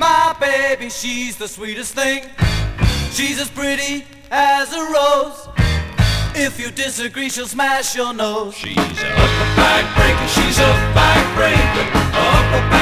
My baby, she's the sweetest thing. She's as pretty as a rose. If you disagree, she'll smash your nose. She's a backbreaker, she's a backbreaker,